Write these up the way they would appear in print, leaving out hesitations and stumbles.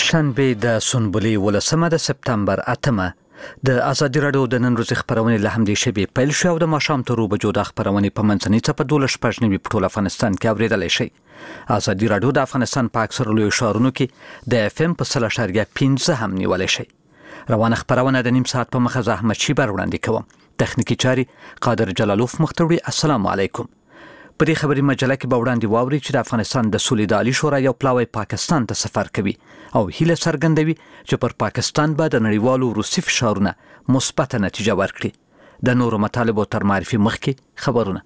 شنبه د سنبلې 18 د سپتمبر 8 د ازادي راډیو د نن ورځې خبرونه له همدې شبي پیل شو او د ماښام تر 2 بجو د خبرونه په منځنۍ څپه 12 په ټول افغانستان کې اوریدلای شي. ازادي راډیو د افغانستان په اکثر لوی ښارونو کې د FM په 0.15 هم نیولای شي. روانه خبرونه د نیم ساعت په مخه زحمت شي بر وړاندې کوم. تخنیکی چاري قادر جلالوف مختوړي. السلام علیکم. په دې خبري مجله کې به وړاندې واوري چې د افغانستان د سولې د عالی شورا یو پلاوی پاکستان ته سفر کوي او هیله څرګندوي چې پر پاکستان به د نړیوالو روسي فشارونه مثبت نتیجه ورکړي. د نورو مطالبو تر معرفي مخکې خبرونه.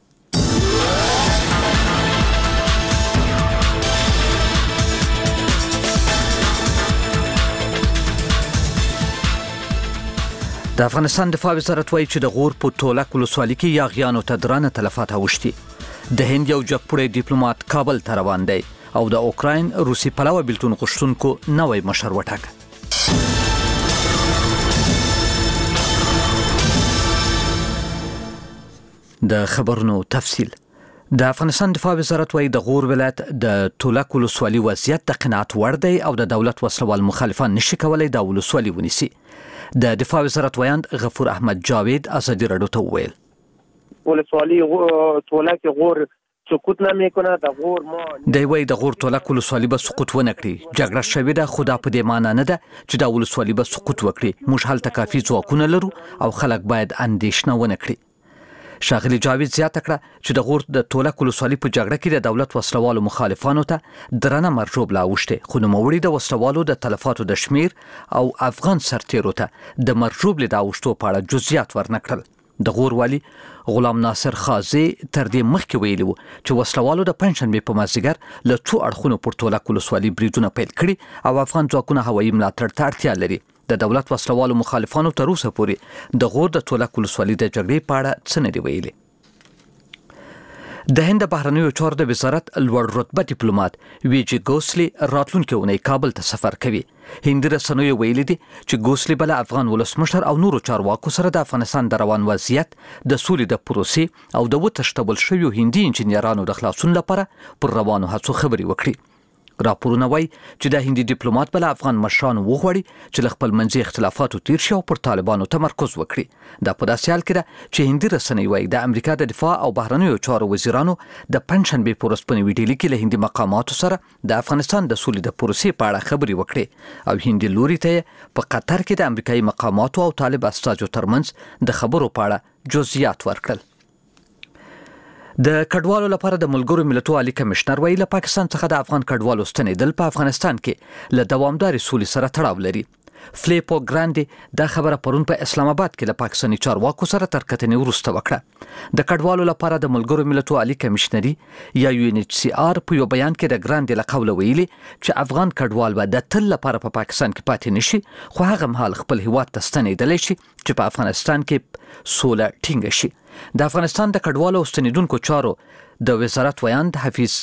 د افغانستان دفاع وزارت وایي چې د غور په تولک ولسوالۍ کې یاغیانو ته درانه تلفات اوښتي. د هند یو جګپوړی ډیپلوماټ کابل ته روان دی او د اوکراین روسي پلوه بیلتون غوښتونکو نوی مشر وټاکه. د خبرونو تفصیل. د افغانستان دفاع وزارت وایي د غور ولایت د تولک ولسوالۍ وضعیت د قناعت وړ دی او د دولت وسلوال مخالفان نشي کولای د ولسوالۍ ونیسي. د دفاع وزارت ویاند غفور احمد جاوید ازادي راډیو ته وویل ولسوالی تولک غور سقوط نمیکنه. د غور ما دی وایي د غور تولک ولسوالی به سقوط ونه کړي. جګړه شوې ده خو دا په دې معنی نه ده چې د ولسوالی به سقوط وکړي. موږ هلته کافي ځواکونه لرو او خلک باید اندېښنه ونه کړي. شاغلي جاوید زیاته کړه چې د غور د تولک ولسوالی په جګړه کې د دولت وسلوالو مخالفانو ته درنه مرجوب لا اوښتې خو نوموړي د وسلوالو د تلفاتو د شمیر او افغان سرتیرو ته د مرجوب له اوښتو په اړه جزئیات ورنکړل. د غور والی غلام ناصر خازي تر دې مخکې ویلي وو چې وسلوالو د پنځشنبه په مازیګر له څو اړخونو پر تولک ولسوالۍ بریدونه پیل کړي او افغان ځواکونه هوایي ملاتړ ته اړتیا لري. د دولت وسلوالو مخالفانو تر اوسه پورې د غور د تولک ولسوالۍ د جګړې په اړه څه نه دي ویلي. د هند بهرنیو چارو د وزارت لوړ رتبه ډیپلوماټ ویجی ګوسلی راتلونکي اونۍ کابل ته سفر کوي. هندي رسنیو ویلي دي چې ګوسلی بل افغان ولسمشر او نورو چارواکو سره د افغانستان د روان وضعیت د سولې د پروسې او د وتښتول شویو هندي انجنیرانو د خلاصون لپاره پر روانو هڅو خبري وکړي. راپورونه وایي چې د هندي ډیپلوماټ بل افغان مشرانو وغواړي چې له خپل منځي اختلافاتو تیر شي او پر طالبانو تمرکز وکړي. دا په داسې حال کې ده چې هندي رسنۍ وایي د امریکا د دفاع او بهرنیو چارو وزیرانو د پنځشنبې په ورځ په نوې ډیلي کې له هندي مقاماتو سره د افغانستان د سولې د پروسې په اړه خبرې وکړي او هندي لوري ته په قطر کې د امریکایي مقاماتو او طالب استازو ترمنځ د خبرو په اړه جزئیات ورکړل. د کډوالو لپاره د ملګرو ملتونو عالی کمشنر ویل له پاکستان څخه د افغان کډوالو ستنېدل په افغانستان کې له دوامداري سولې سره تړاو لري. فلیپو ګراندي دا خبره پرون په اسلام آباد کې له پاکستاني چارواکو سره تر کتنې وروسته وکړه. د کډوالو لپاره د ملګرو ملتونو عالی کمشنري یا UNHCR په یو بیان کې د ګراندي له قوله ویلي چې افغان کډوال به د تل لپاره په پاکستان کې پاتې نشي خو هغه مهال خپل هیواد ته ستنېدلی شي چې په افغانستان کې سوله ټینګه شي. د افغانستان د کډوالو او ستنېدونکو چارو د وزارت ویاند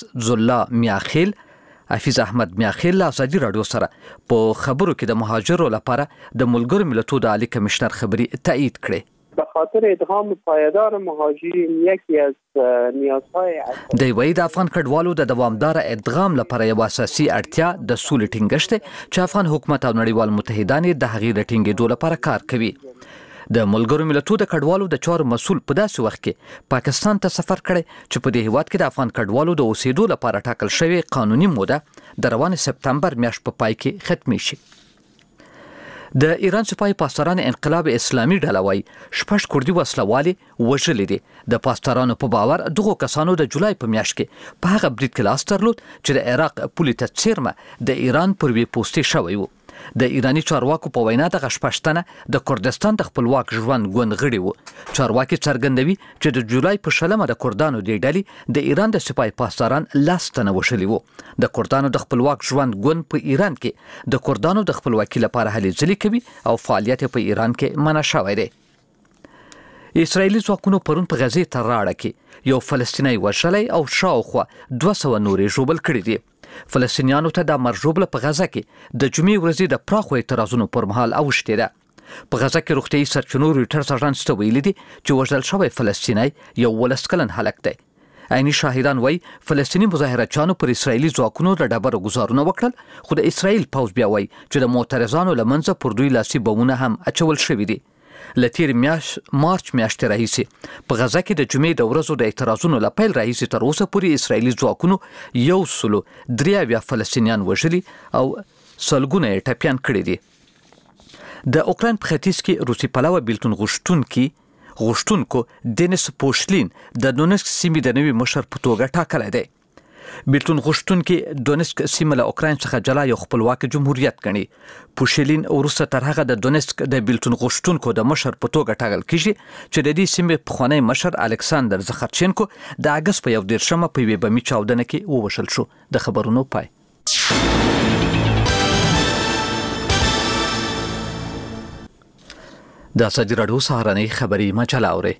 حفیظ احمد میاخیل له ازادي راډیو سره په خبرو کې د مهاجرو لپاره د ملګرو ملتونو د عالی کمشنر خبري تایید کړي. به خاطر ادغام پایدار مهاجرین یکی از نیازهای دی وایي د افغان کډوالو د دوامدار ادغام لپاره یو اساسي اړتیا د سولې ټینګښت دی چې افغان حکومت او نړیوال متحدان د هغې د ټینګېدو لپاره کار کوي. د ملګرو ملتونو د کډوالو د چارو مسول په داسې وخت کې پاکستان ته سفر کړي چې په دې هیواد کې د افغان کډوالو د اوسېدو لپاره ټاکل شوی قانوني موده د روان سپتمبر میاشت په پای کې ختمي شي. د ایران سپاه پاسداران انقلاب اسلامي ډله وایي 6 کردي وسلوالي وژلي دي. د پاسدارانو په باور دغو کسانو د جولای په میاشت کې په هغه برید کې لاس درلود چې د عراق پولې ته څیرمه د ایران پر وی پوسټي شوی وو. د ایرانی چارواکو په وینا د غشپشتنه د کردستان د خپلواک ژوند ګوند غړي وو. چارواکي څرګندوي چې د جولای په شلمه د کردانو د ډلې د ایران د سپاه پاسداران لاستنه وشلي وو. د کردانو د خپلواک ژوند ګوند په ایران کې د کردانو د خپلواکي لپاره هلې ځلې کوي او فعالیت په ایران کې منع شوی دی. اسرایلی ځواکونو پرون په غزې تراړه کې یو فلسطینی وژلی او شاوخوا 200 نورې ژوبل کړي دي. فلسطینیانو ته د مرجوبله په غزه کې د جمعې ورځې د پراخو اعتراضونو پر مهال اوښتې ده. په غزه کې روغتیايي سرچینو رویټرز اژانس ته ویلي دي چې وژل شوی فلسطینی یو 12 کلن هلک دی. عیني شاهدان وایي فلسطینی مظاهرچیانو پر اسرایلی ځواکونو د ډبرو ګزارونه وکړل، خو د اسرایل پوځ بیا وایي چې د معترضانو له منځه پر دوی لاسي بمونه هم اچول شوي دي. له تېرې مارچ میاشتې راهیسې په غزه کې د جمعې د ورځو د اعتراضونو له پیل راهیسې تر اوسه پورې اسرایلي ځواکونو 173 فلسطینیان وژلي او سلګونه یې ټپیان کړي دي. د اوکراین په ختیځ کې روسي پلوه بیلتون غوښتونکو دینیس پوشلین د دونسک سیمې د نوي مشر په توګه ټاکلی دی. بیلتون غوښتونکي دونسک سیمه له اوکراین څخه جلا یو خپلواک جمهوریت ګڼي. پوشلین وروسته تر هغه د دونسک د بیلتون غوښتونکو د مشر په توګه ټاکل کیږي چې د دې سیمې پخوانی مشر الکساندر زخرچینکو د اګست په 11 په یوې بمي چاودنه کې ووژل شو. د خبرونو پای. د ازادي راډیو سهارنۍ خبري مجله اورئ.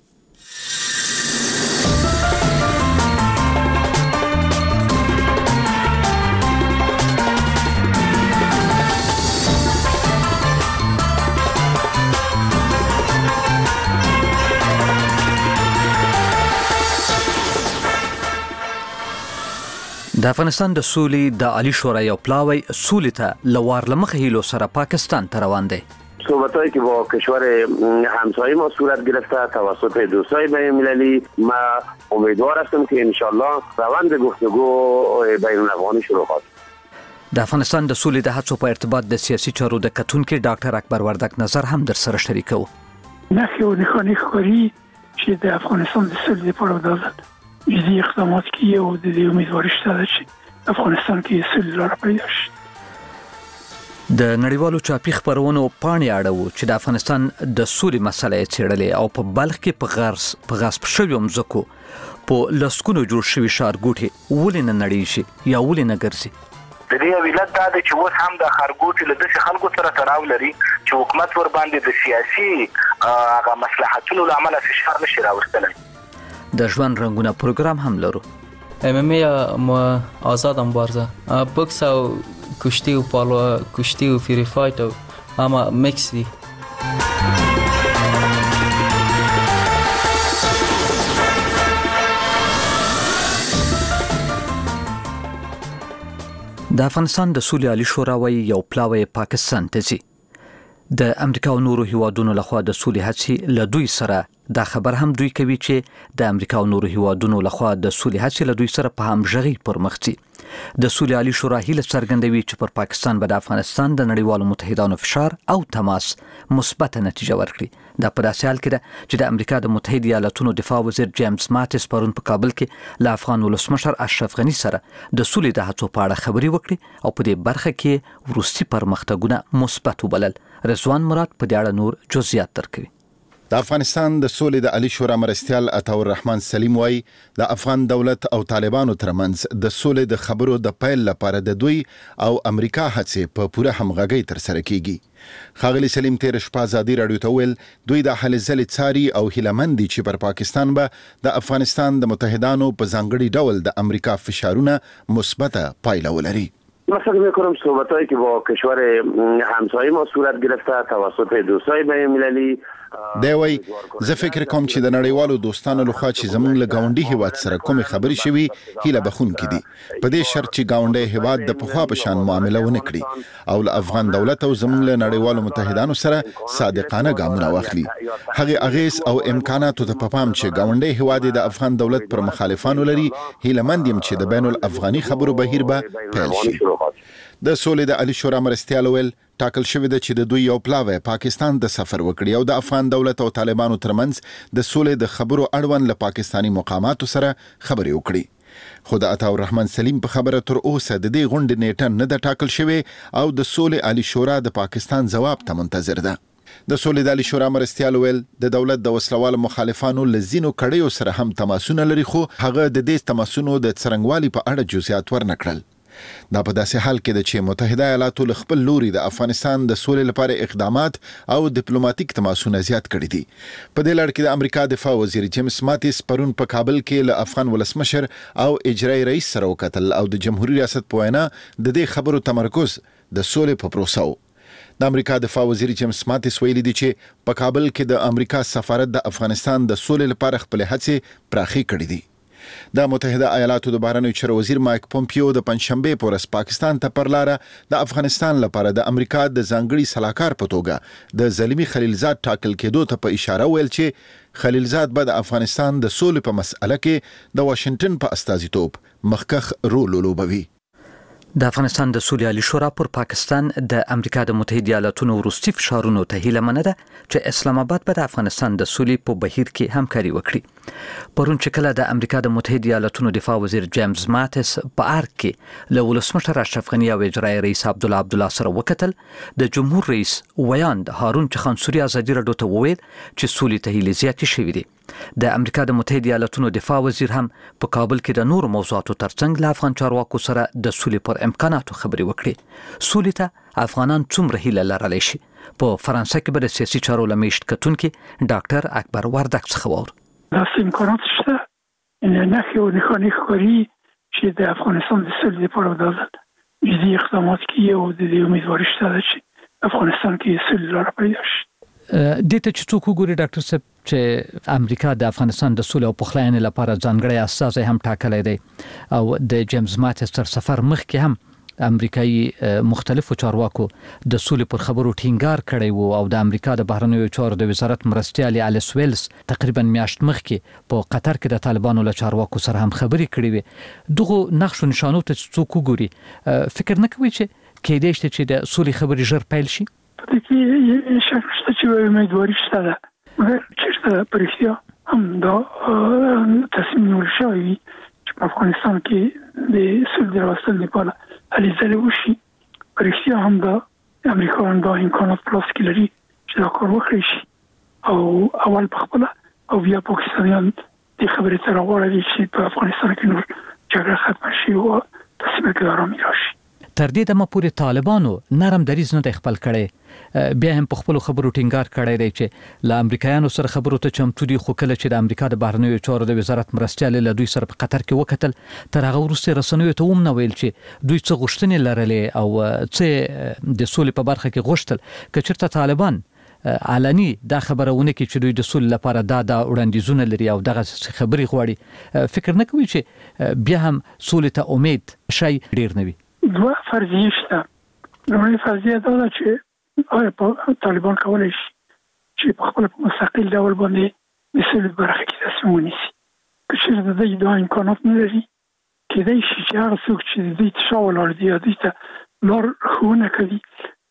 د افغانستان د سولې د عالی شورا یو پلاوی سولې ته لوار لمخه هیلو سره پاکستان ته روان دی. صحبتایی که با کشور همسایه ما صورت گرفته توسط دوستای بین المللی، ما امیدوار هستم که انشالله روند گفتگو بین الافغانی شروع خواهد. د افغانستان د سولې د هڅو په ارتباط د سیاسي چارو د کتونکو ډاکټر اکبر وردک نظر هم در سره شریکو. نخی و نخانی خوری چې د افغانستان د سولې لپاره دولت جدي اقدامات کوي او د دې امیدواري شته چې افغانستان کې سولې لاره پیدا شي. د نړیوالو چاپی خبرونو پاڼې اړه چې د افغانستان د سولې مسله څېړلې او په بلخ کې په غصب شویو مځکو په لسکونو جوړ شوي ښارګوټي ولې نه نړۍ شي یا ولې نه ګرځي. د دې علت دا دی چې اوس هم د ښارګوټي له داسې خلکو سره تړاو لري چې حکومت ور باندې د سیاسي هغه مصلحتونو له امله فشار نشي راوستلی. د ژوند رنګونه پروګرام هم لرو. MMA آزاد مبارزه، بوکس او کشتی و پالو، کشتی و فری فایت و اما میکس دی. د افغانستان د سولې عالی شورا وایي یو پلاوی پاکستان ته ځي. د امریکا او نورو هیوادونو لخوا د سولې هڅې له دوی سره دا خبر هم دوی کوي چې د امریکا او نورو هیوادونو لخوا د سولې هڅې له دوی سره په همغږي پر مخ ځي. د سولې عالی شورا هیله څرګندوي چې پر پاکستان به د افغانستان د نړیوالو متحدانو فشار او تماس مثبت نتیجه ورکړي. دا په داسې حال کې ده چې د امریکا د متحده ایالاتونو دفاع وزیر جیمز ماتیس پرون په کابل کې له افغان ولسمشر اشرف غنی سره د سولې د هڅو په اړه خبرې وکړي او په دې برخه کې وروستي پرمختګونه مثبت وبلل. رضوان مراد په دې اړه نور جزئیات درکوي. د افغانستان د سولې د عالی شورا مرستیال عطاء الرحمن سلیم وایي د افغان دولت او طالبانو ترمنځ د سولې د خبرو د پیل لپاره د دوی او امریکا هڅې په پوره همغږۍ ترسره کیږي. ښاغلي سلیم تیر شپه ازادي راډیو ته ویل دوی د هلې ځلې څاري او هیلهمند دي چې پر پاکستان به د افغانستان د متحدانو په ځانګړي ډول د امریکا فشارونه مثبته پایله ولري. مثلا میکنم صحبتایی که با کشور همسایه ما صورت گرفته توسط دوستای بین المللی دی وای زه فکر کوم چې د نړیوالو دوستانو لخوا چې زموږ له ګاونډي هیواد سره کومې خبرې شوي هیله بخونکې دي په دې شرط چې ګاونډي هیواد د پخوا په شان معامله ونه کړي او له افغان دولت او زموږ له نړیوالو متحدانو سره صادقانه ګامونه واخلي. هغه اغیز او امکاناتو ته په پام چې ګاونډي هیواد د افغان دولت پر مخالفانو لري هیلهمند یم چې د بین الافغاني خبرو بهیر به پیل شي. د سولې د عالی شورا مرستیال ویل ټاکل شوی دی چې د دوی یو پلاوی پاکستان د سفر وکړي او د افغان دولت او طالبانو ترمنځ د سولې د خبرو اړوند له پاکستانی مقاماتو سره خبرې وکړي. خو د عطاء الرحمن سلیم په خبره تر اوسه د دې غونډې نیټه نه ده ټاکل شوی او د سولې عالی شورا د پاکستان جواب ته منتظر ده. د سولې د عالی شورا مرستیال ویل د دولت د وسلوال مخالفانو لزینو کړیو سره هم تماسونه لري خو هغه د دې تماسونو د څرنګوالي په اړه جزئیات ورنکړل. دا په داسې حال کې ده چې متحده ایالاتو له خپل لوري د افغانستان د سولې لپاره اقدامات او ډیپلوماټیک تماسونه زیات کړي دي. په دې لړ کې د امریکا دفاع وزیر جیمز ماتیس پرون په کابل کې له افغان ولسمشر او اجرایي رئیس سره وکتل او د جمهوریت ریاست په وینا د دې خبرو تمرکز د سولې په پروسه و. د امریکا دفاع وزیر جیمز ماتیس ویلي دی چې په کابل کې د امریکا سفارت د افغانستان د سولې لپاره خپل هڅې پراخي کړې دي. د متحده ایالاتو د بهرنیو چارو وزیر مایک پومپیو د پنځشنبه په ورځ پاکستان ته پر لار د افغانستان لپاره د امریکا د ځانګړي صلاحکار په توګه د زلمی خلیلزاد ټاکل کېدو ته په اشاره ویل چې خلیلزاد به د افغانستان د سولې په مسأله کې د واشنگټن په استازیتوب مخکخ رول لوبوي. د افغانستان د سولې عالی شورا پر پاکستان د امریکا د متحده ایالاتونو وروستي فشارونو ته هیله منده چې اسلام آباد به د افغانستان د سولې په بهیر کې همکاري وکړي. پرون چې کله د امریکا د متحده ایالاتونو دفاع وزیر جیمز ماتس په ارګ کې له ولسمشر اشرف غنی او اجرایی رئیس عبدالله سره وکتل، د جمهور رئیس ویاند هارون چخانسوري ازادي راډیو ته وویل چې سولې ته هیله زیاتې شوې دي. د امریکا د متحده ایالاتونو دفاع وزیر هم په کابل کې د نورو موضوعاتو ترڅنګ له افغان چارواکو سره د سولې پر امکاناتو خبرې وکړي. سولې ته افغانان څومره هیله لرلی شي؟ په فرانسه کې به د سیاسي چارو لمیشت کتونکي ډاکټر اکبر وردک څخه واورو. داسې امکانات شته، نښې او نښانې ښکاري چې د افغانستان د سولې لپاره باید جدي اقدامات کیږي او د دې امیدواري شته چې افغانستان کې سولې لاره پیدا شي. دته چې څوک وګوري ډاکټر صاحب چې امریکا د افغانستان د سولې او پخلاینې لپاره ځانګړی استازی هم ټاکلی دی او د جیمز ماتس تر سفر مخکې هم امریکایي مختلفو چارواکو د سولې پر خبرو ټینګار کړی وو او د امریکا د بهرنیو چارو د وزارت مرستیالي الیس ویلز تقریبا میاشت مخکې په قطر کې د طالبانو له چارواکو سره هم خبرې کړې وي. دغه نقش و نشانو ته څوک وګوري فکر نه کوي چې کېدای شي چې د سولې خبرې ژر پیل شي؟ دغه شک شته چې امیدواري شته ده، مګر چې په رښتیا هم دا تصمیم نیول شوی وي چې په افغانستان کې د سولې د راوستلو لپاره هلې ځلې وشي، په رښتیا هم د امریکایانو دا امکانات په لاس کې لري چې دا کار وکړی شي او اول په خپله او بیا پاکستانیان دې خبرې ته راغواړي چې په افغانستان کې نور جګړه ختمه شي او تصمیم کې ارامي راشي. تر دې دمه پورې طالبانو نرم دریځ نه دی خپل کړی، بیا هم په خپل خبرو ټینګار کړی دی چې له امریکایانو سره خبرو ته چمتو دي، خو کله چې د امریکا د بهرنیو چارو د وزارت مرستیالي له دوی سره په قطر کې وکتل، تر هغه وروسته رسنیو ته هم نه ویل چې دوی څه غوښتنې لرلې او څه د سولې په برخه کې غوښتل. که چېرته طالبان علني دا خبرونه کوي چې دوی د سولې لپاره دا وړاندیزونه لري او دغه خبرې غواړي، فکر نه کوي چې بیا هم سولې ته امید شي ډیر نه وي؟ دوه فرضیې شته. لومړی فرضیه دا ده چې آیا طالبان کولی شي چې په خپل مستقل ډول باندې د سولې په برخه کې تصمیم ونیسي. که چېرته د دوی دا امکانات نه لري، کېدای شي چې هغه څوک چې د دوی تر شا ولاړ دي یا دوی ته لار ښوونه کوي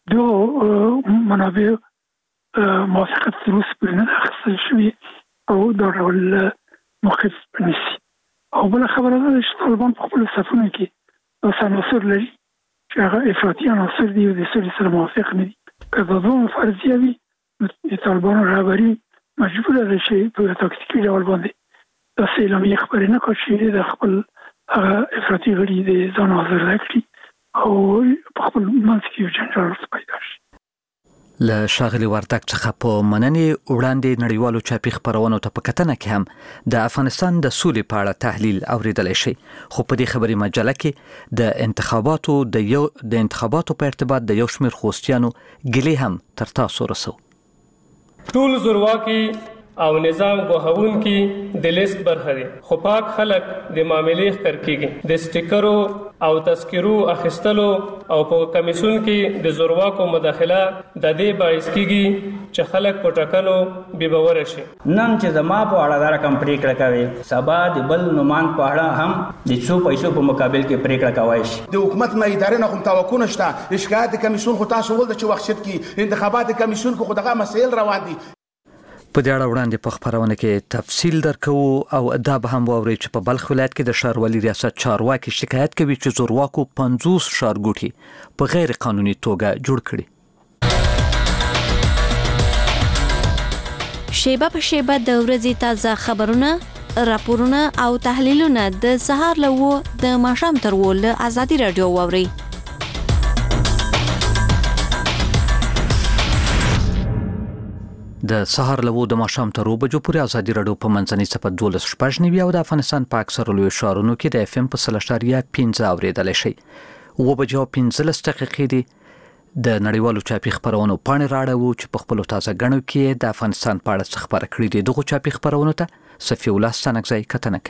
دغو منابعو موافقت تر اوسه پورې نه ده اخیستل شوې او دا ډول موقف ونیسي. او بله خبره دا ده چې طالبان په خپلو صفونو کې داسې عناصر لري چې هغه افراطي عناصر دي او د سولې سره موافق نه دي. که دا دوه فرضیه وي نو د طالبانو رهبري مجبوره ده چې په تاکتیکي ډول باندې داسې اعلامیې خپرې نه کړي چې د خپل هغه افراطي غړي د ځان حاضر نه کړي او په خپل منځ کې یو جنجال ورته پیدا شي. له ښاغلي وردک څخه په مننې وړاندې نړیوالو چاپي خپرونو ته په کتنه کې هم د افغانستان د سولې په اړه تحلیل اوریدلی شي، خو په دې خبري مجله کې د انتخاباتو په ارتباط د یو شمېر خوستیانو ګیلې هم تر تاسو رسو. ټول زورواکي او نظام ګوهون کې د لیست برخه دي، خو پاک خلک د معاملې ښکر کېږي. د سټیکرو او تذکرو اخیستلو او په کمیسون کې د زورواکو مداخله د دې باعث کېږي چې خلک په ټاکنو بې باوره شي. نن چې زما په اړه دا رقم پریکړه کوي، سبا د بل نومان په اړه هم د څو پیسو په مقابل کې پریکړه کوي شي. د حکومت نه ادارې نه کوم توقع نشته. شکایت کمیسون خو تاسو ول چې وخت کې انتخابات کمیسون خو دغه مسایل روان دي. په دې اړه وړاندې په خبرونه کې تفصیل درکوو او دا به هم واورئ چې په بلخ ولایت کې د ښاروالي ریاست چارواکي شکایت کوي چې زورواکو 50 ښارګوټي په غیر قانوني توګه جوړ کړي. شیبه په شیبه د ورځې تازه خبرونه، راپورونه او تحلیلونه د سهار له 9 د ماښام تر 10 له ازادي رادیو واورئ. د سهار له 9 د ماښام تر 10 بجو پورې ازادي راډیو په منځنۍ صفحه 12 او د افغانستان په اکثرو لویو ښارونو کې د FM په 0.5 اوریدلی شي. 9 بجو 15 دقیقې دي. د نړیوالو چاپي خبرونو پاڼې راړو چې په خپل تازه غنو کې د افغانستان په اړه خبره کړې دي. دغه چاپي خبرونو ته صفي الله ستانکزی کتنه کوي.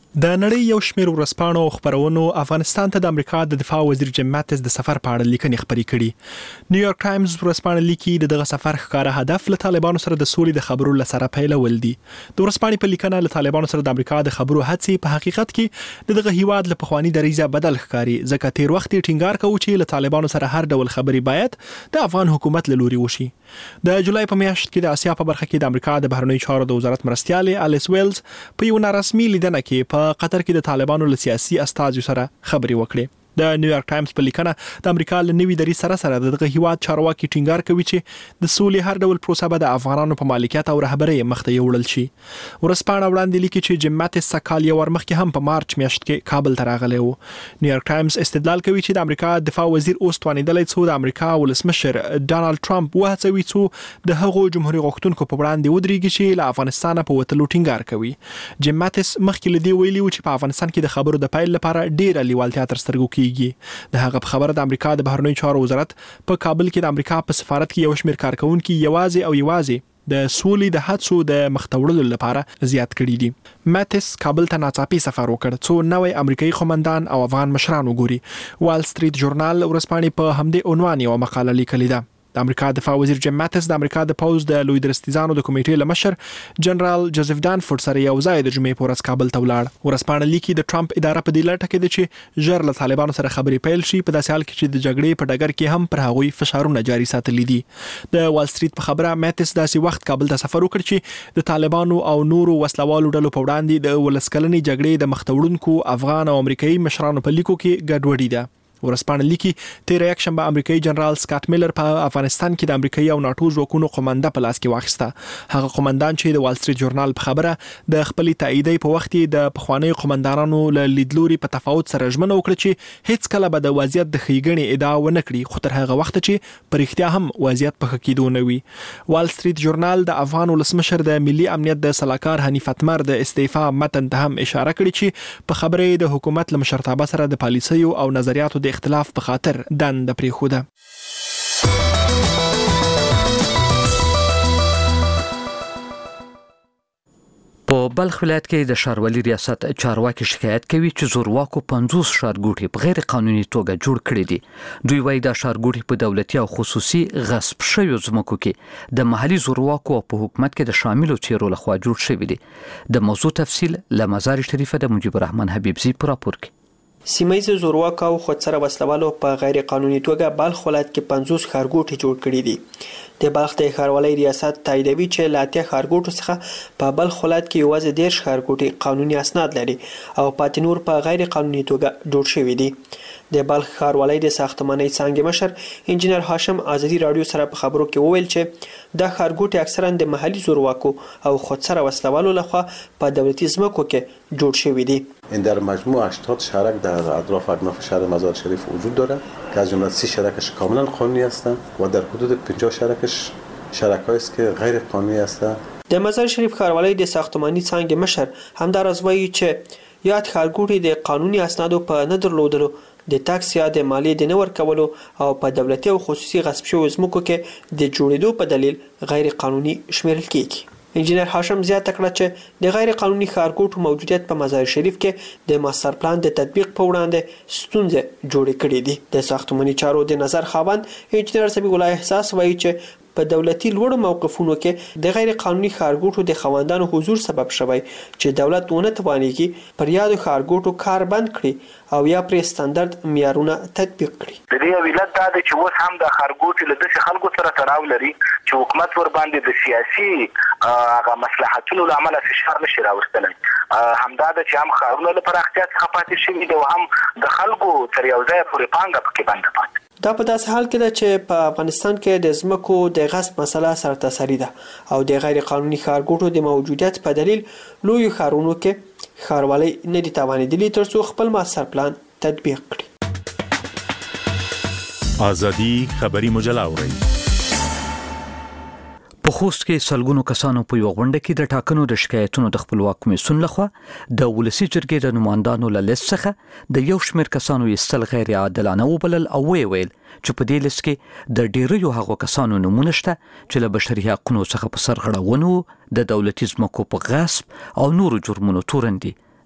د نړۍ یو شمېر ورځپاڼو او خبرونو افغانستان ته د امریکا د دفاع وزیر جیم ماتس د سفر په اړه لیکنې خپرې کړي. نیویارک ټایمز ورځپاڼه لیکي دغه سفر ښکاره هدف له طالبانو سره د سولې د خبرو لسره پیلول دي. د ورځپاڼې په لیکنه له طالبانو سره د امریکا د خبرو هڅې په حقیقت کې دغه هیواد له پخوانی دریزه بدل ښکاري، ځکه تیر وخت ټینګار کوي چې له طالبانو سره هر ډول خبرې باید د افغان حکومت له لوري وشي. د جولای په میاشت کې د اسیا په برخه کې د امریکا د بهرنیو چارو د وزارت مرستیالې الیس ویلز په یو نارسمي لیدنه کې په قطر کې د طالبانو له سیاسي استازو سره خبرې وکړې. د نیویارک ټایمز په لیکنه د امریکا له نوي دریځ سره دغه هیواد چارواکي ټینګار کوي چې د سولې هر ډول پروسه به د افغانانو په مالکیت او رهبرۍ مخته یوړل شي. ورځپاڼه وړاندې لیکي چې جیم ماتس کال یو ور مخکې هم په مارچ میاشت کې کابل ته راغلی و. نیویارک ټایمز استدلال کوي چې د امریکا دفاع وزیر اوس توانیدلی څو د امریکا ولسمشر ډانلډ ټرمپ وهڅوي څو د هغو جمهوریت غوښتونکو په وړاندې ودرېږي چې له افغانستانه په وتلو ټینګار کوي. جیم ماتس مخکې له دې ویلي و چې په افغانستان کې د خبرو د پیل لپاره ډېره لیوالتیا تر سترګو کیږي. د هغه په خبره د امریکا د بهرنیو چارو وزارت په کابل کې د امریکا په سفارت کې یو شمېر کارکونکو یوازې د سولې د هڅو د مختوړلو لپاره زیات کړي دي. ماتس کابل ته ناڅاپي سفر وکړ څو نوې امریکایي قومندان او افغان مشران وګوري. وال سټریټ ژورنال ورځپاڼې په همدې عنوان یو مقاله لیکلې ده. د امریکا دفاع وزیر جیم ماتس د امریکا د پوز د لوی درستیزانو د کمیټې لمشر جنرال جوزف دانفورد سره یو ځای د جمعې په ورځ کابل ته ولاړ. ورځپاڼه لیکي د ټرمپ اداره په دې لټه کې ده چې ژر له طالبانو سره خبرې پیل شي، په داسې حال کې چې د جګړې په ډګر کې هم پر هغوی فشارونه جاري ساتلي دي. د وال سټریټ په خبره ماتس داسې وخت کابل ته سفر وکړ چې د طالبانو او نورو وسلوالو ډلو په وړاندې د ولسکلنې جګړې د مختوړونکو افغان او امریکایي مشرانو په لیکو کې ګډوډي ده. ورځپاڼه لیکي تیر یکشنبه امریکایي جنرال سکاټ میلر په افغانستان کې د امریکایي او ناتو ځواکونو قومنده په لاس کې واخیسته. هغه قومندان چې د وال سټریټ ژورنال په خبره د خپل تاییدي په وخت کې د پخوانی قومندانانو له لیدلوري په تفاوت سره ژمنه وکړه چې هیڅ کله به د وضعیت د ښېګڼې ادعا ونه کړي، خو تر هغه وخت چې په رښتیا هم وضعیت په ښه کېدو نه وي. وال سټریټ ژورنال د افغان ولسمشر د ملي امنیت د سلاکار حنیف اتمر د استعفا متن ته هم اشاره کړې چې په خبره د حکومت له مشرتابه سره د پالیسیو او نظریاتو د اختلاف په خاطر دند پریښوده. په بلخ ولایت کې د ښاروالي ریاست چارواکي شکایت کوي چې زورواکو 50 ښارګوټي په غیر قانوني توګه جوړ کړي دي. دوی وايي دا ښارګوټي په دولتي او خصوصي غصب شویو ځمکو کې د محلي زورواکو او په حکومت کې د شاملو څیرو لخوا جوړ شوي دي. د موضوع تفصیل له مزار شریفه د مجيب الرحمن حبیبزي په راپور کې. سیمایي زورواکو او خودسره وسلوالو په غیر قانوني توګه بلخ ولایت کې 50 ښارګوټي جوړ کړي دي. د بلخ د ښاروالۍ ریاست تاییدوي چې له 80 ښارګوټو څخه په بلخ ولایت کې یوازې 10 ښارګوټي قانوني اسناد لري او پاتې نور په غیر قانوني توګه جوړ شوي دي. د بلخ ښاروالۍ د ساختماني څانګې مشر انجینر هاشم ازادي رادیو سره په خبرو کې وویل چې دا ښارګوټي اکثرا د محلي زورواکو او خودسره وسلوالو لخوا په دولتي ځمکو کې جوړ شوي دي. این در مجموع 80 شهرک در اطراف شهر مزار شریف وجود دارد که از جمله 30 شهرکش کاملا قانونی هستند و در حدود 50 شهرکش شهرک‌هایی است که غیر قانونی هستند. د مزار شریف ښاروالۍ د ساختماني څانګې مشر همداراز وایي چې یاد ښارګوټي د قانوني اسنادو په نه درلودلو د ټاکس یا د مالیې د نه ورکولو او په دولتي او خصوصي غصب شویو ځمکو کې د جوړېدو په دلیل غیر قانوني شمیرل کیږي. انجینر هاشم زیاته کړه چې د غیر قانوني ښارګوټو موجودیت په مزار شریف کې د ماستر پلان د تطبیق په وړاندې ستونزې جوړې کړې دي. د ساختماني چارو د نظر خاوند انجینر سبیح الله احساس وایي چې په دولتي لوړو موقفونو کې د غیر قانوني ښارګوټو د خواندانو حضور سبب شوی چې دولت ونه توانېږي پر یادو ښارګوټو کار بند کړي او یا پر سټانډرډ معیارونه تطبیق کړي. د دې علت دا دی چې اوس هم د ښارګوټو له داسې خلکو سره تړاو لري چې حکومت ور باندې د سیاسي هغه مصلحتونو له امله فشار نشي راوستلی. همدا د چې هم ښارونه له پراختیا څخه پاتې شوي دي او هم د خلکو تر یو ځایه پورې پانګه پکې بنده پاتې. دا په داسې حال کې ده چې په افغانستان کې د ځمکو د غصب مسله سرتاسري ده او د غیر قانوني ښارګوټو د موجودیت په دلیل لویو ښارونو کې ښاروالۍ نه دي توانېدلي ترڅو خپل ماستر پلان تطبیق کړي. ازادي خبري مجله اوري. په خوست کې سلګونو کسانو په یو غونډه کې د ټاکنو د شکایتونو د خپلواک کمیسیون لخوا د ولسی جرګې د نمائندانو له لیست څخه د یو شمېر کسانو ایستل غیر عادلانه وبلل او ویل چې په دې لیست کې د ډیرو هغو کسانو نمونه شته چې له بشري حقوقو څخه په سرغړونو د دولتي ځمکو په غصب او نورو جرمونو تورن دي.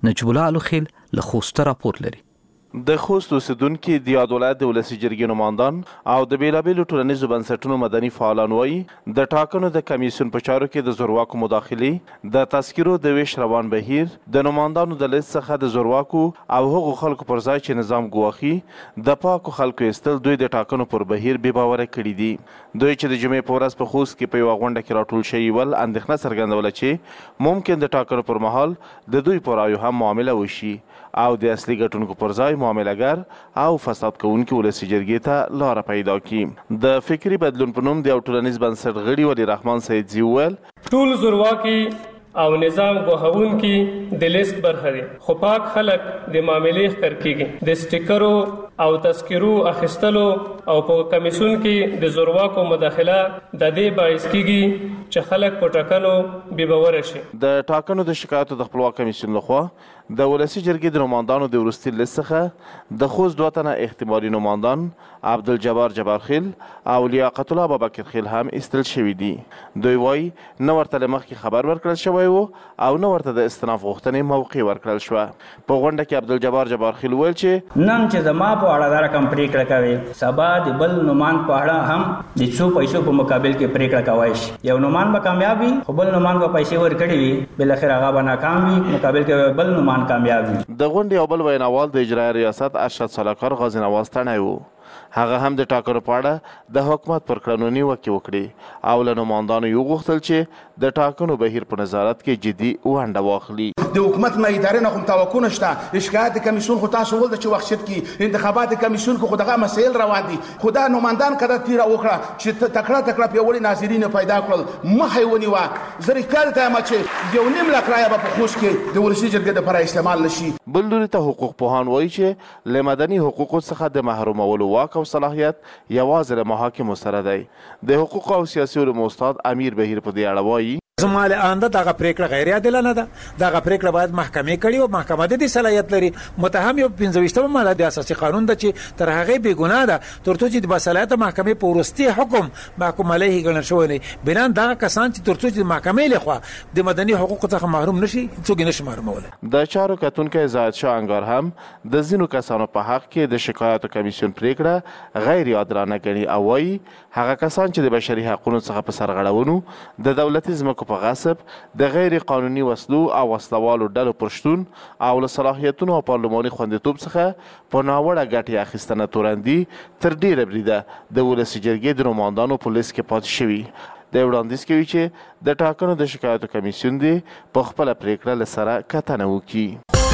نجیب الله الوخیل له خوست راپور لري. د خوست اوسیدونکي د یاد ولایت د ولسي جرګې نمایندان او د بیلابیلو ټولنیزو بنسټونو مدني فعالان وایي د ټاکنو د کمیسیون په چارو کې د زورواکو مداخلې د تذکیرو د ویش روان بهیر د نمایندانو د لیست څخه د زورواکو او هغو خلکو پر ځای چې نظام ګواښي د پاکو خلکو ایستل دوی د ټاکنو پر بهیر بې باوره کړي دي. دوی چې د جمعې په ورځ په خوست کې په یوه غونډه کې راټول شوي ول اندېښنه څرګندوله چې ممکن د ټاکنو پر مهال د دوی په رایو هم معامله وشي او د اصلي ګټونکو پر ځای معاملهګر او فساد کوونکي ولسي جرګې ته لاره پیدا کړي. د فکري بدلون په نوم د یو ټولنیز بنسټ غړي ولی رحمان سیدزي وویل ټول زورواکي او نظام ګواښونکي د لیست برخه دي، خو پاک خلک د معاملې ښکر کېږي. د سټیکرو او تذکیرو اخیستلو او په کمیسیون کې د زورواکو مداخله د دې باعث کېږي چې خلک په ټاکنو بې باوره شي. د ټاکنو د شکایاتو د خپلواک کمیسیون لخوا د ولسي جرګې د نمایندانو د وروستي لیست څخه د خوست 2 تنه احتمالي نمایندان عبدالجبار جبارخیل او لیاقت الله بابکر خیل هم ایستل شوي دي. دوی وایي نه ورته له مخکې خبر ورکړل شوی و او نه ورته د استناف غوښتنې موقع ورکړل شوه. په غونډه کې عبدالجبار جبارخیل ویل چې نن چې زما په اړه دا رقم پریکړه کوي، سبا د بل نومان په اړه هم د څو پیسو په مقابل کې پریکړه کوي شي. یو نومان به کامیاب وي خو بل نومان به پیسې ورکړي وي، بل اخر هغه به ناکام وي، مقابل کې بل نومان کامیاب وي. د غونډې یو بل ویناوال د اجرایه ریاست ارشد سلاکار غازي نواز تڼی و. هغه هم د ټاکنو په اړه د حکومت پر کړنو نیوکې وکړي او له نمایندانو یې وغوښتل چې د ټاکنو بهیر په نظارت کې جدي ونډه واخلي. د حکومت نه ادارې نه کوم توقع نشته. شکایت کمیسیون خو تاسو ول چې وخت کې انتخابات کمیسیون خو دغه مسایل روان دي. خدا نمایندان کړه تیر وکړه چې تکړه پیوړي ناظرین پیدا کړل مخه ونیوه. زه ښکار ته ما چې یو نیم لک رایا په خوش کې د ولسي جرګې لپاره استعمال نشي. بل لوري ته حقوق پوهان وایي چې له مدني حقوقو څخه د محرومولو واک او صلاحیت یوازې له محاکمو سره دی. د حقوق او سیاسي علومو استاد امیر بهیر په دې اړه وایي زما له آنده دغه پریکړه غیر عادلانه ده. دغه پریکړه باید محکمې کړي او محکمه د دې صلاحیت لري. متهم یو 15مه ماده د اساسي قانون ده چې تر هغه بې ګناه ده ترڅو چې د بصلاحیت محکمې په وروستي حکم محکوم علیه ګڼل شوی نه. بنا دغه کسان چې ترڅو چې محکمې لخوا د مدني حقوقو څخه محروم نشي څوک نشي محرومول. د چارو کتونکو زاهد شاه انګار هم د ځینو کسانو په حق کې د شکایاتو کمیسیون پریکړه غیر عادلانه ګڼي او وایي هغه کسان چې د بشري حقوقو څخه په سرغړونو د دولتي ځمکو په غصب د غیر قانوني وسلو او وسلوالو ډلو پر شتون او له صلاحیتونو او پارلماني خوندیتوب څخه په ناوړه ګټې اخیستنه تورندي تر ډیره بریده د ولسي جرګې د نمایندانو په لیست کې پاتې شوي. د وړاندیز کوي چې د ټاکنو د شکایاتو کمیسیون دی په خپله پریکړه له سره کتنه وکړي.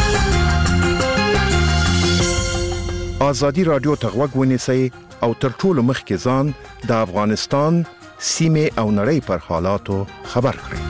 ازادي راډیو ته غوږ ونیسئ او تر ټولو مخکې ځان د افغانستان سیمې او نړۍ پر حالاتو خبر کړئ.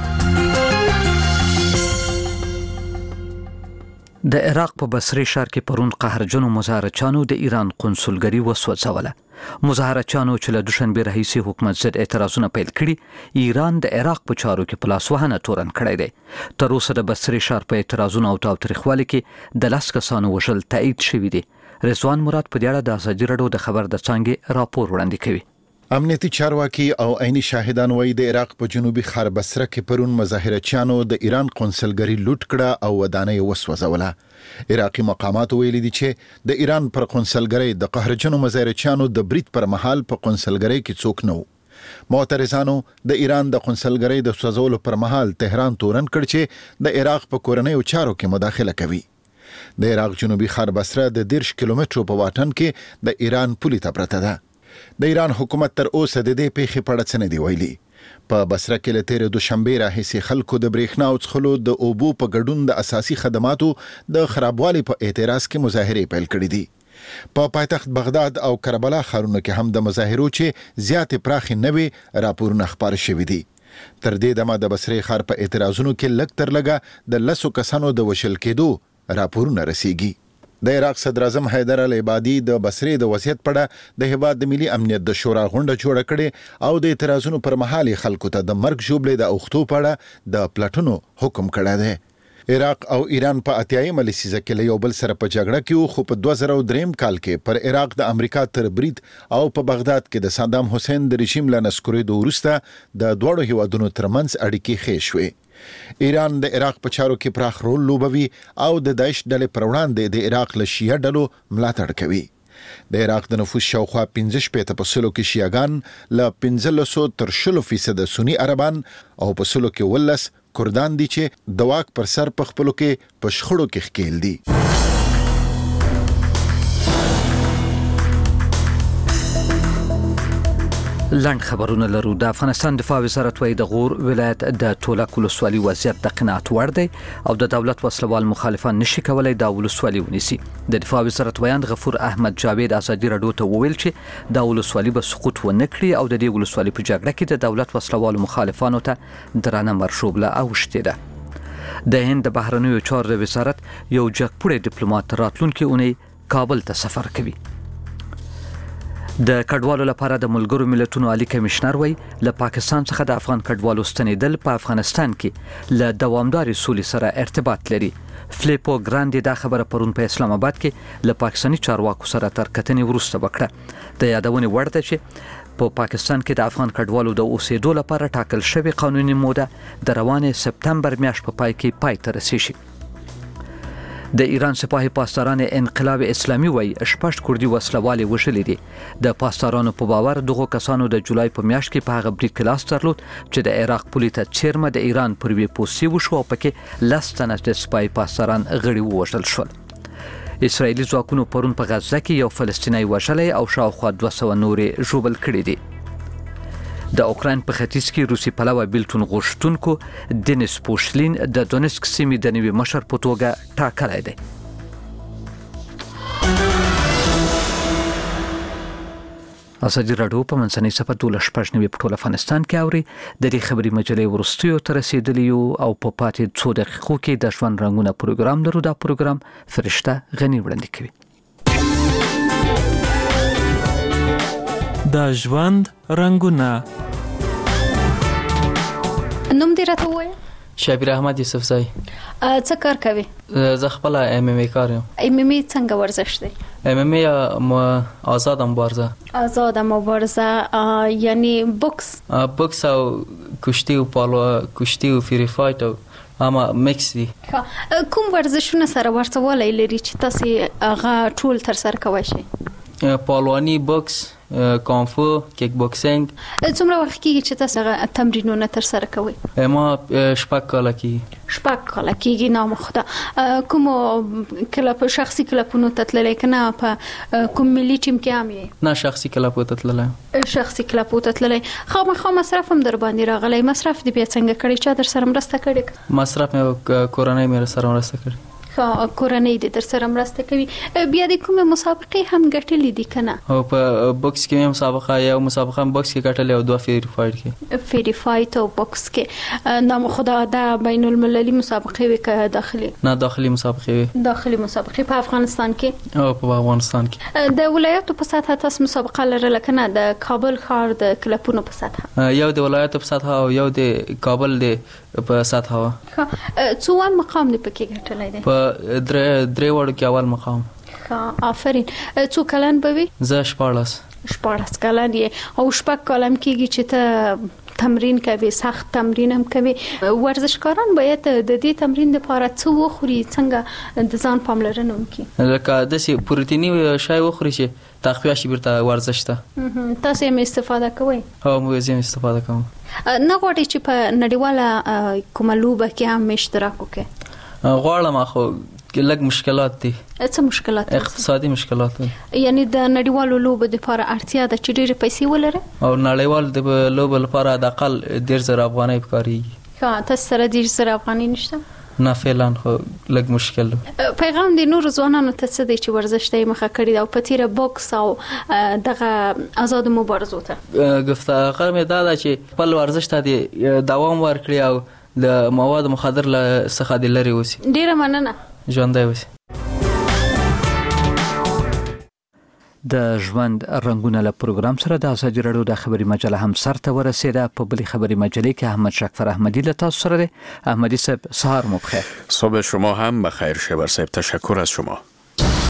د عراق په بصره ښار کې پرون قهرجنو مظاهرچیانو د ایران قونسلګري وسوځوله. مظاهرچیانو چې له دوشنبه راهیسې حکومت ضد اعتراضونه پیل کړي، ایران د عراق په چارو کې په لاسوهنه تورن کړی دی. تر اوسه د بصره ښار په اعتراضونو او تاوتریخوالي کې د 10 کسانو وژل تایید شوي دي. رضوان مراد په دې اړه د ازادي راډیو د خبر د څانګې راپور وړاندې کوي. امنیتي چارواکي او عیني شاهدان وایي د عراق په جنوبي ښار بصره کې پرون مظاهرچیانو د ایران قونسلګري لوټ کړه او ودانۍ وسوځوله. عراقي مقامات ویلي دي چې د ایران پر قونسلګري د قهرجنو مظاهرچیانو د برید پر مهال په قونسلګري کې څوک نه و. معترضانو د ایران د قونسلګري د سوځولو پر مهال تهران تورن کړ چې د عراق په کورنیو چارو کې مداخله کوي. د عراق جنوبي ښار بصره د 10 کیلومترو په واټن کې د ایران پولې ته پرته ده. د ایران حکومت تر اوسه د دې پیښې په اړه څه نه دی ویلي. په بصره کې له تېرې دوشنبې راهیسې خلکو د برېښنا او څښلو د اوبو په ګډون د اساسي خدماتو د خرابوالي په اعتراض کې مظاهرې پیل کړې دي. په پایتخت بغداد او کربلا ښارونو کې هم د مظاهرو چې زیاتې پراخې نه وي راپورونه خپاره شوي دي. تر دې دمه د بصرې ښار په اعتراضونو کې لږ تر لږه د 10 کسانو د وژل کېدو راپورونه رسیږي. د عراق صدر اعظم حیدر العبادي د بصرې د وضعیت په اړه د هیواد د ملي امنیت د شورا غونډه جوړه کړې او د اعتراضونو پر مهال خلکو ته د مرګ ژوبلې د اوختو په اړه د پلټنو حکم کړی دی. عراق او ایران په اتیایمه لسیزه کې له یو بل سره په جګړه کې وو، خو په 2003 کال کې پر عراق د امریکا تر برید او په بغداد کې د صدام حسین د رژیم له نسکورېدو وروسته د دواړو هیوادونو ترمنځ اړیکې ښې شوې. ایران د عراق په چارو کې پراخ رول لوبوي او د داعش ډلې پر وړاندې د عراق له شیعه ډلو ملاتړ کوي. د عراق د نفوس شاوخوا 15% کې شیعاګان، له 15 تر 20% سنی عربان او په سلو کې 10 کردان دي چې د واک پر سر په خپلو کې په شخړو کې ښکېل دي. لاند خبرونه لرو. د افغانستان دفاع وزارت وايي د غور ولایت د تولک ولسوالي وضعیت د قناعت وړ دی او د دولت وسلوال مخالفان نشي کولای د ولسوالي ونیسي. د دفاع وزارت ویاند غفور احمد جاوید ازادي رادیو ته وویل چې د ولسوالي به سقوط ونه کړي او د دې ولسوالي په جګړه کې د دولت وسلوال مخالفانو ته درانه مرشوبله اوښتې ده. د هند د بهرنیو چارو وزارت یو جګپوړی ډیپلوماټ راتلونکي اونۍ کابل ته سفر کوي. د کډوالو لپاره د ملګرو ملتونو عالی کمشنر وای له پاکستان څخه د افغان کډوالو ستنیدل په افغانستان کې له دوامداري سولې سره ارتباط لري. فلیپو ګراندي دا خبره پرون په اسلام آباد کې له پاکستاني چارواکو سره تر کتنې وروسته وکړه. د یادونې وړ ده چې په پاکستان کې د افغان کډوالو د اوسېدو لپاره ټاکل شوی قانوني موده د روانې سپتمبر میاشت په پای ته رسیږي. د ایران سپاهي پاسداران انقلاب اسلامي وای 6 کردي وسلوال وژلي دي. د پاسدارانو په باور دغه کسانو د جولای په میاشت کې په هغه بریټ کلاس درلود چې د عراق پولیس ته چیرمه د ایران پر وی پوسی وشو او پکې لستنه د سپاهي پاسداران غړي ووژل شول. اسرایلی ځواکونو پرون په غزه کې یو فلسطینی وژلی او شاوخوا 200 نورې ژوبل کړي دي. د اوکراین په ختیځ کې روسي پلوه بیلټون غوښتونکو دنیس پوشلین د دونسک سیمې د نوي مشر په توګه ټاکلی دی. ازادي رادیو په منځنۍ صفحه 12 په ټول افغانستان کې اوري. د دې خبري مجلې ورستیو تر رسیدلی او په پاتې 2 دقیقو کې د ژوند رنگونه پروګرام لرو. دا پروګرام فرشته غنی وړاندې کوي. د ژوند رنگونه. نوم دې راته ووایه. شابیر احمد یوسف زای. څه کار کوي؟ زه خپل MMA کار یم. MMA څنګه ورزش دی؟ MMA آزاد مبارزه. آزاد مبارزه یعنی بوکس او کشتی او پالو کشتی او فری فایت او اما مکس دي. کوم ورزشونه سره ورته ولای لري چې تاسو هغه ټول تر سره کوئ شي؟ پالوانی، بوکس، کانفو، کیک بوکسینګ. څومره وخت کېږي چې تاسو تمرینونه تر سره کوئ؟ ما 6 کاله کېږي. نام خدا. کوم کلب شخصي کلبونو ته تللی کنه په کوم ملي ټیم کې هم یې؟ نه، شخصي کلب ته تللی. شخصي کلب ته تللی. خامخا مصرف هم در باندې راغلی. مصرف دې بیا څنګه کړی؟ چا در سره مرسته کړې؟ مصرف مې کورنۍ مې سره مرسته کړې. کورنۍ دې در سره مرسته کوي. بیا د کومه مسابقې هم ګټلې دي کنه؟ او په بوکس کې مسابقه یو مسابقه بوکس کې ګټلې او 2 فری فایټ کې. فری فایټ او بوکس کې نام خدا دا بین المللي مسابقې وکړه داخلي؟ نه، داخلي مسابقې وي. داخلي مسابقې په افغانستان کې او په افغانستان کې. د ولایتو په سطح تاسو مسابقه لرله کنه؟ د کابل ښار د کلبونو په سطح؟ یو د ولایتو په سطح او یو د کابل د په سطح. څو مقام دې پکې ګټلای دی؟ په درې وړو کې اول مقام. آفرین. څو کلن به وي؟ زه 14 کلن یې. او 6 کلن کېږي چې ته تمرین کوي، سخت تمرین هم کوي. ورزشکاران باید د دې تمرین لپاره څه وخوري؟ څنګه د ځان پاملرنه وکړي؟ لکه د پروتینی شای وخوري چې تقویه شي بیرته ورزش ته. تاسو یې استفاده کوئ؟ او موږ یې استفاده کوو. نه غواړئ چې په نړیواله کومه لوبه کې هم اشتراک وکړئ؟ غواړم، خو لږ مشکلات دي. څه مشکلات؟ اقتصادي مشکلات. یعنی د نړیوالو لوبو لپاره اړتیا ده چې ډېرې پیسې ولري؟ او نړیوال د لوبو لپاره د اقل 1,000 افغانۍ پکارېږي. تاسو سره 1,000 افغانۍ نشته؟ نه، فعلا خو لږ مشکل ده. پیغام دی نور ځوانانو ته څه دی چې ورزش ته مخه کړی دا او په تیره بوکس او دغه آزاد مبارزو ته؟ گفتاخر مې دا ده چې خپل ورزش ته دوام ورکړي او د مواد مخدر څخه د لرې اوسي. ډیره مننه. ژوندی اوسي. د ژوند رنگونه له پروګرام سره د ازادي رادیو د خبري مجله هم سرته ورسېده. په بلې خبري مجلې کې احمد شکفر احمدی له تاسو سره دی. احمدی صاحب سهار مو بخیر. صبح شما هم بخیر. شبر صاحب تشکر از شما.